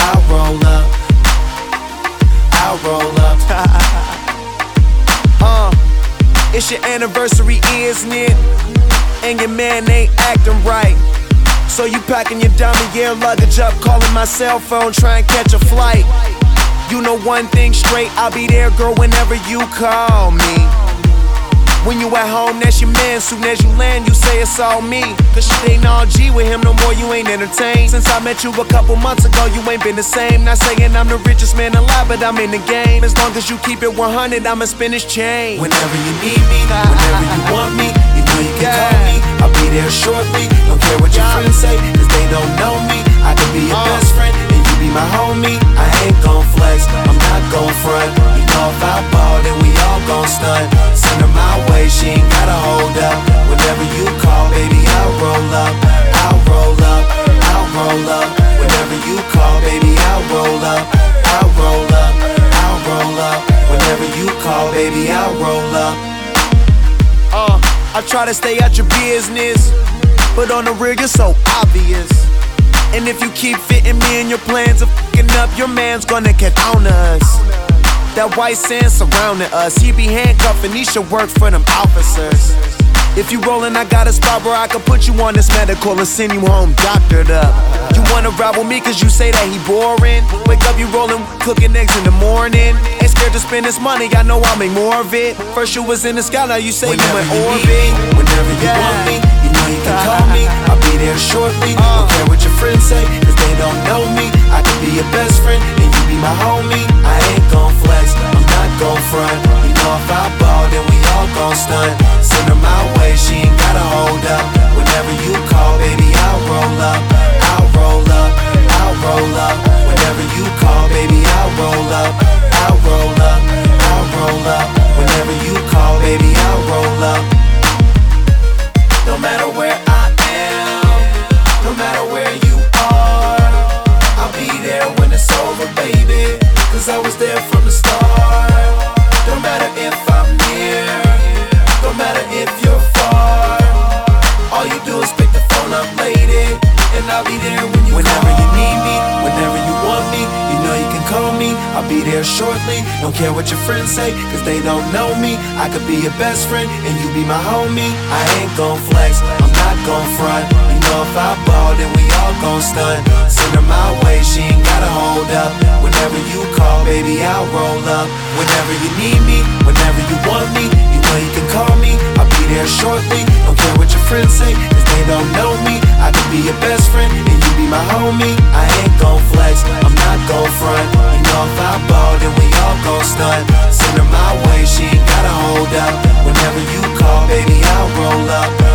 I'll roll up. I'll roll up. It's your anniversary, isn't it? And your man ain't acting right. So you packing your diamond gear luggage up, calling my cell phone, trying to catch a flight. You know one thing straight, I'll be there, girl, whenever you call me. When you at home, that's your man. Soon as you land, you say it's all me. Cause shit ain't all G with him no more, you ain't entertained. Since I met you a couple months ago, you ain't been the same. Not saying I'm the richest man alive, but I'm in the game. As long as you keep it 100, I'ma spin his chain. Whenever you need me, whenever you want me, you know you can call me. I'll be there shortly. Don't care what your friends say, cause they don't know me. I could be your best friend, and you be my homie. I ain't gon' flex, I'm not gon' front. You know if I ball, then we all gon' stunt. Send her my way, she ain't gotta hold up. Whenever you call, baby, I'll roll up. I'll roll up, I'll roll up. Whenever you call, baby, I'll roll up. I'll roll up, I'll roll up. Whenever you call, baby, I'll roll up. I try to stay out your business, but on the real, you're so obvious. And if you keep fitting me in your plans of fucking up, your man's gonna catch on to us. That white sand surrounding us, he be handcuffing, he should work for them officers. If you rollin', I got a spot where I can put you on this medical and send you home doctored up. You wanna ride with me cause you say that he boring. Wake up, you rollin', cooking eggs in the morning. Ain't scared to spend this money, I know I'll make more of it. First you was in the sky, now you say you in orbit. Whenever you want me, you know you can call me. I'll be there shortly. Don't care what your friends say, cause they don't know me. I could be your best friend, and you be my homie. I ain't gon' flex, I'm not gon' front. You know if I ball, then we all gon' stunt. Send her my way, she ain't gotta hold up. Whenever you call, baby, I'll roll up. I'll roll up, I'll roll up. Whenever you call, baby, I'll roll up. I'll roll up, I'll roll up. Whenever you call, baby, I'll roll up. No matter where I am, no matter where you are, I'll be there when it's over, baby. Cause I was there from the start. Don't matter if I'm near, don't matter if you're far. All you do is pick the phone up, lady, and I'll be there when you whenever call. You need me, whenever you want me, you know you can call me. I'll be there shortly. Don't care what your friends say, cause they don't know me. I could be your best friend, and you be my homie. I ain't gon' flex, I'm not gon' front. You know if I ball, then we all gon' stunt. Send her my way, she ain't gotta hold up. Whenever you call, baby, I'll roll up. Whenever you need me, whenever you want me, you know you can call me. I'll be there shortly. Don't care what your friends say, cause they don't know me. I could be your best friend, and you be my homie. I ain't gon' flex, I'm not gon' front. You know if I ball, then we all gon' stunt. Send her my way, she ain't gotta hold up. Whenever you call, baby, I'll roll up.